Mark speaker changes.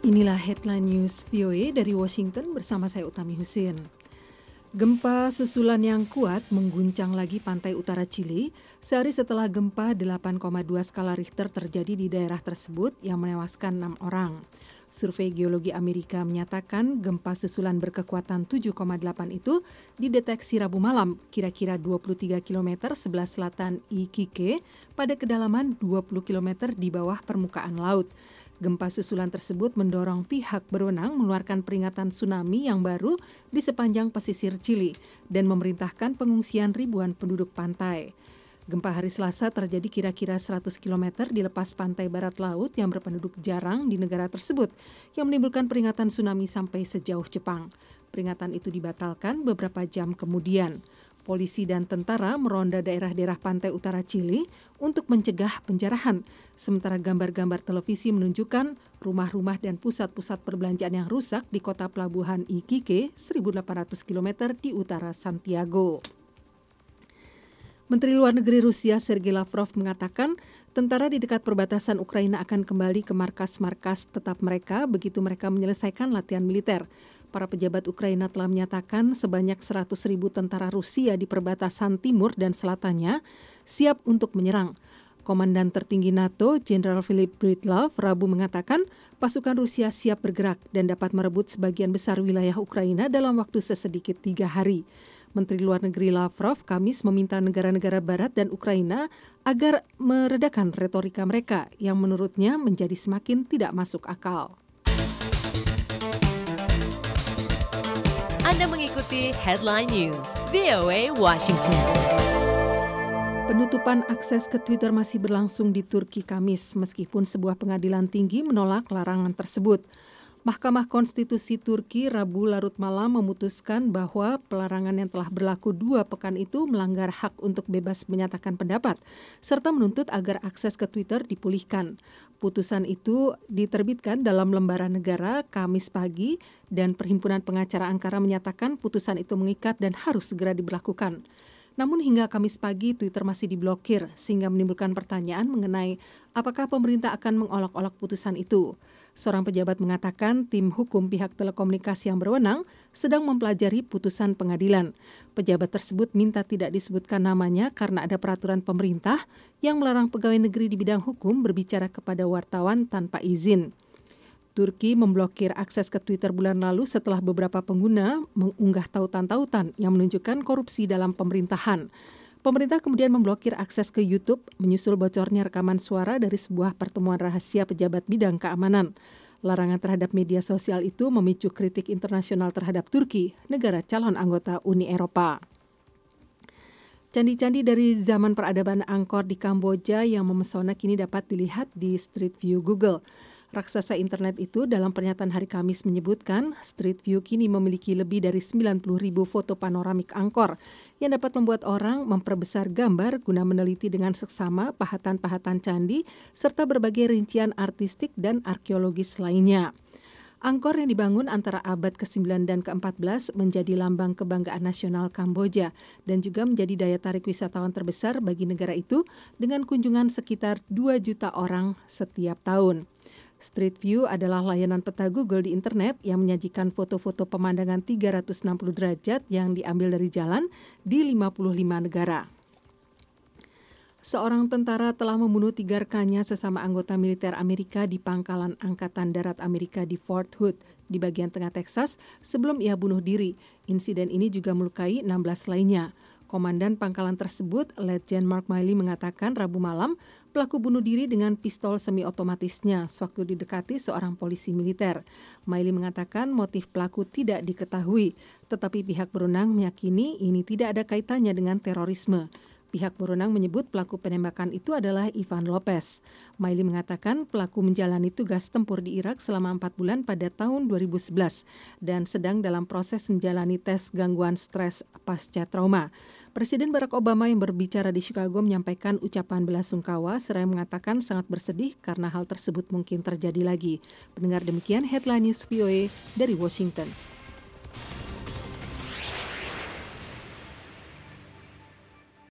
Speaker 1: Inilah headline news VOA dari Washington bersama saya Utami Husin. Gempa susulan yang kuat mengguncang lagi pantai utara Chili sehari setelah gempa 8,2 skala Richter terjadi di daerah tersebut yang menewaskan 6 orang. Survei Geologi Amerika menyatakan gempa susulan berkekuatan 7,8 itu dideteksi Rabu malam kira-kira 23 km sebelah selatan Iquique pada kedalaman 20 km di bawah permukaan laut. Gempa susulan tersebut mendorong pihak berwenang mengeluarkan peringatan tsunami yang baru di sepanjang pesisir Chili dan memerintahkan pengungsian ribuan penduduk pantai. Gempa hari Selasa terjadi kira-kira 100 km di lepas pantai barat laut yang berpenduduk jarang di negara tersebut, yang menimbulkan peringatan tsunami sampai sejauh Jepang. Peringatan itu dibatalkan beberapa jam kemudian. Polisi dan tentara meronda daerah-daerah pantai utara Chili untuk mencegah penjarahan. Sementara gambar-gambar televisi menunjukkan rumah-rumah dan pusat-pusat perbelanjaan yang rusak di kota pelabuhan Iquique, 1.800 km di utara Santiago. Menteri Luar Negeri Rusia Sergei Lavrov mengatakan tentara di dekat perbatasan Ukraina akan kembali ke markas-markas tetap mereka begitu mereka menyelesaikan latihan militer. Para pejabat Ukraina telah menyatakan sebanyak 100.000 tentara Rusia di perbatasan timur dan selatannya siap untuk menyerang. Komandan tertinggi NATO, Jenderal Philip Breedlove, Rabu mengatakan pasukan Rusia siap bergerak dan dapat merebut sebagian besar wilayah Ukraina dalam waktu sesedikit 3 hari. Menteri Luar Negeri Lavrov Kamis meminta negara-negara Barat dan Ukraina agar meredakan retorika mereka yang menurutnya menjadi semakin tidak masuk akal.
Speaker 2: Anda mengikuti Headline News, VOA Washington.
Speaker 1: Penutupan akses ke Twitter masih berlangsung di Turki Kamis, meskipun sebuah pengadilan tinggi menolak larangan tersebut. Mahkamah Konstitusi Turki Rabu larut malam memutuskan bahwa pelarangan yang telah berlaku 2 pekan itu melanggar hak untuk bebas menyatakan pendapat, serta menuntut agar akses ke Twitter dipulihkan. Putusan itu diterbitkan dalam lembaran negara Kamis pagi dan Perhimpunan Pengacara Ankara menyatakan putusan itu mengikat dan harus segera diberlakukan. Namun hingga Kamis pagi Twitter masih diblokir sehingga menimbulkan pertanyaan mengenai apakah pemerintah akan mengolok-olok putusan itu. Seorang pejabat mengatakan tim hukum pihak telekomunikasi yang berwenang sedang mempelajari putusan pengadilan. Pejabat tersebut minta tidak disebutkan namanya karena ada peraturan pemerintah yang melarang pegawai negeri di bidang hukum berbicara kepada wartawan tanpa izin. Turki memblokir akses ke Twitter bulan lalu setelah beberapa pengguna mengunggah tautan-tautan yang menunjukkan korupsi dalam pemerintahan. Pemerintah kemudian memblokir akses ke YouTube menyusul bocornya rekaman suara dari sebuah pertemuan rahasia pejabat bidang keamanan. Larangan terhadap media sosial itu memicu kritik internasional terhadap Turki, negara calon anggota Uni Eropa. Candi-candi dari zaman peradaban Angkor di Kamboja yang memesona kini dapat dilihat di Street View Google. Raksasa internet itu dalam pernyataan hari Kamis menyebutkan Street View kini memiliki lebih dari 90.000 foto panoramik Angkor yang dapat membuat orang memperbesar gambar guna meneliti dengan seksama pahatan-pahatan candi serta berbagai rincian artistik dan arkeologis lainnya. Angkor yang dibangun antara abad ke-9 dan ke-14 menjadi lambang kebanggaan nasional Kamboja dan juga menjadi daya tarik wisatawan terbesar bagi negara itu dengan kunjungan sekitar 2 juta orang setiap tahun. Street View adalah layanan peta Google di internet yang menyajikan foto-foto pemandangan 360 derajat yang diambil dari jalan di 55 negara. Seorang tentara telah membunuh 3 rekannya sesama anggota militer Amerika di pangkalan Angkatan Darat Amerika di Fort Hood di bagian tengah Texas sebelum ia bunuh diri. Insiden ini juga melukai 16 lainnya. Komandan pangkalan tersebut, Letjen Mark Milley mengatakan Rabu malam pelaku bunuh diri dengan pistol semi-otomatisnya sewaktu didekati seorang polisi militer. Milley mengatakan motif pelaku tidak diketahui, tetapi pihak berwenang meyakini ini tidak ada kaitannya dengan terorisme. Pihak berwenang menyebut pelaku penembakan itu adalah Ivan Lopez. Milley mengatakan pelaku menjalani tugas tempur di Irak selama 4 bulan pada tahun 2011 dan sedang dalam proses menjalani tes gangguan stres pasca trauma. Presiden Barack Obama yang berbicara di Chicago menyampaikan ucapan belasungkawa seraya mengatakan sangat bersedih karena hal tersebut mungkin terjadi lagi. Pendengar, demikian Headline News VOA dari Washington.